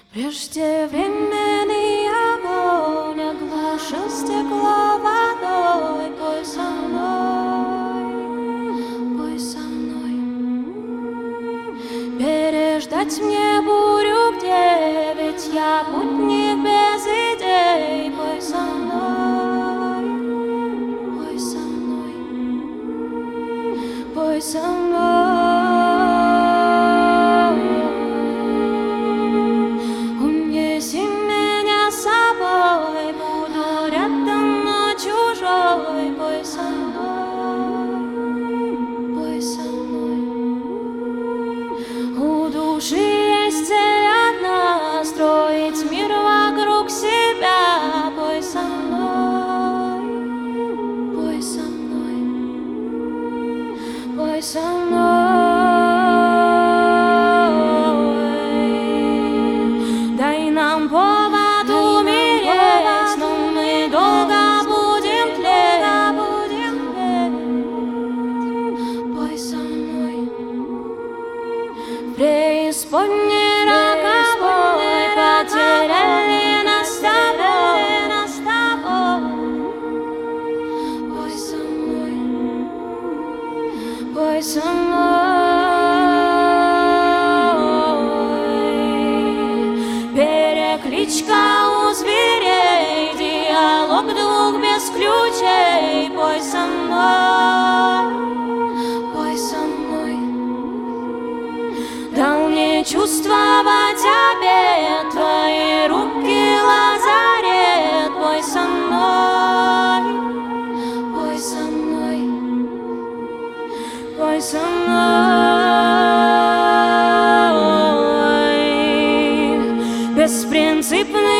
Преждевременный огонь оглашил стекло водой. Пой со мной, пой со мной. Переждать мне бурю где, ведь я путник без идей. Пой со мной, пой со мной, пой со мной. Пой со мной, пой со мной. У души есть цель одна — строить мир вокруг себя. Пой со мной, пой со мной, пой со мной. Дай нам повод умереть, но мы долго преисподней роковой потеряли нас с тобой. Пой со мной, пой со мной. Перекличка у зверей, диалог двух без ключей. Пой со мной, пой со мной. Дал мне чувствовать обет, твои руки лазарет. Пой со мной, пой со мной, пой со мной. Беспринципный